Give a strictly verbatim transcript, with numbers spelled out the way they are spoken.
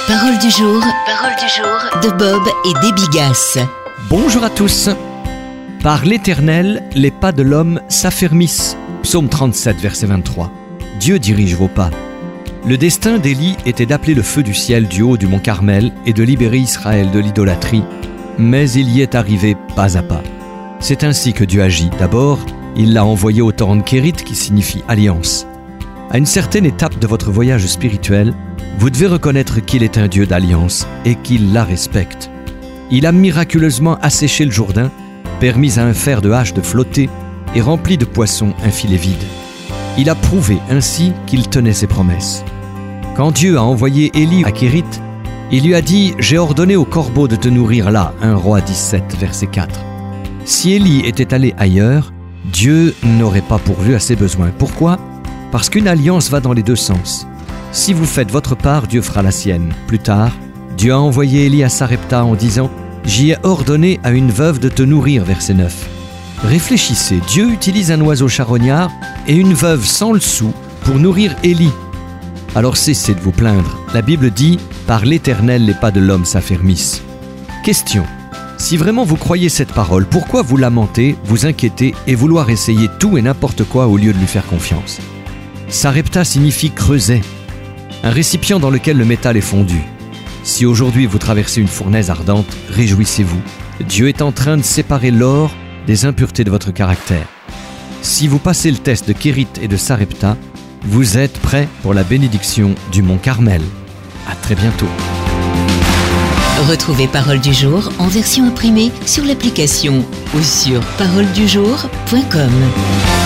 Parole du jour, parole du jour de Bob et Déby Gasse. Bonjour à tous. Par l'Éternel, les pas de l'homme s'affermissent. Psaume trente-sept, verset vingt-trois. Dieu dirige vos pas. Le destin d'Élie était d'appeler le feu du ciel du haut du mont Carmel et de libérer Israël de l'idolâtrie, mais il y est arrivé pas à pas. C'est ainsi que Dieu agit. D'abord, il l'a envoyé au torrent de Kérit, qui signifie alliance. À une certaine étape de votre voyage spirituel, vous devez reconnaître qu'il est un Dieu d'alliance et qu'il la respecte. Il a miraculeusement asséché le Jourdain, permis à un fer de hache de flotter et rempli de poissons un filet vide. Il a prouvé ainsi qu'il tenait ses promesses. Quand Dieu a envoyé Élie à Kérit, il lui a dit « J'ai ordonné aux corbeaux de te nourrir là » un Roi dix-sept, verset quatre. Si Élie était allé ailleurs, Dieu n'aurait pas pourvu à ses besoins. Pourquoi ? Parce qu'une alliance va dans les deux sens. Si vous faites votre part, Dieu fera la sienne. Plus tard, Dieu a envoyé Élie à Sarepta en disant « J'y ai ordonné à une veuve de te nourrir » verset neuf. Réfléchissez, Dieu utilise un oiseau charognard et une veuve sans le sou pour nourrir Élie. Alors cessez de vous plaindre. La Bible dit « Par l'Éternel, les pas de l'homme s'affermissent ». Question. Si vraiment vous croyez cette parole, pourquoi vous lamenter, vous inquiéter et vouloir essayer tout et n'importe quoi au lieu de lui faire confiance ? Sarepta signifie creuset, un récipient dans lequel le métal est fondu. Si aujourd'hui vous traversez une fournaise ardente, réjouissez-vous. Dieu est en train de séparer l'or des impuretés de votre caractère. Si vous passez le test de Kérit et de Sarepta, vous êtes prêt pour la bénédiction du mont Carmel. À très bientôt. Retrouvez Parole du jour en version imprimée sur l'application ou sur parole du jour point com.